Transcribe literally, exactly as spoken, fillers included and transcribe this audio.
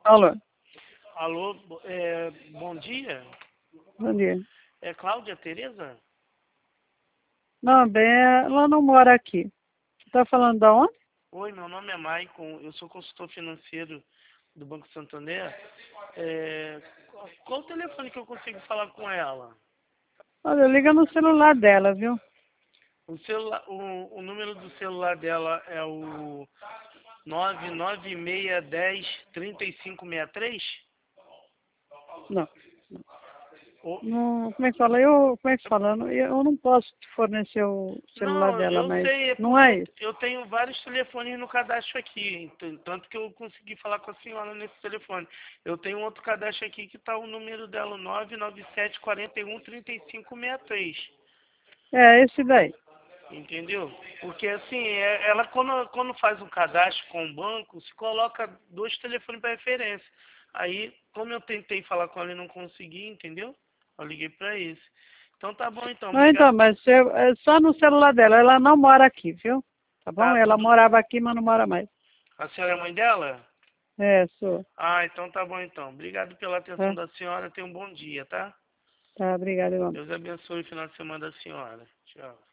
Alô, Alô, bo- é, bom dia. bom dia. É Cláudia Tereza? Não, bem, ela não mora aqui. Você tá falando da onde? Oi, meu nome é Maicon, eu sou consultor financeiro do Banco Santander. É, qual qual o telefone que eu consigo falar com ela? Olha, liga no celular dela, viu? O, celular, o, o número do celular dela é o nove nove seis um zero, três cinco seis três? Não. O- Não, como é que fala? Eu, como é que fala? Eu, eu não posso te fornecer o celular Não, dela, eu mas sei, é não porque é eu, isso. eu tenho vários telefones no cadastro aqui, ent- tanto que eu consegui falar com a senhora nesse telefone. Eu tenho um outro cadastro aqui que está o número dela, nove nove sete quatro um, três cinco seis três. É, esse daí. Entendeu? Porque assim, é- ela quando, quando faz um cadastro com o banco, se coloca dois telefones para referência. Aí, como eu tentei falar com ela e não consegui, entendeu? Eu liguei para esse. Então tá bom então, Não, então, obrigado. mas você- é só no celular dela. Ela não mora aqui, viu? Tá bom? Tá Ela tudo. morava aqui, mas não mora mais. A senhora é mãe dela? É, sou. Ah, então tá bom então. Obrigado pela atenção Tá, da senhora. Tenha um bom dia, tá? tá, obrigada, irmão. Deus abençoe o final de semana da senhora. Tchau.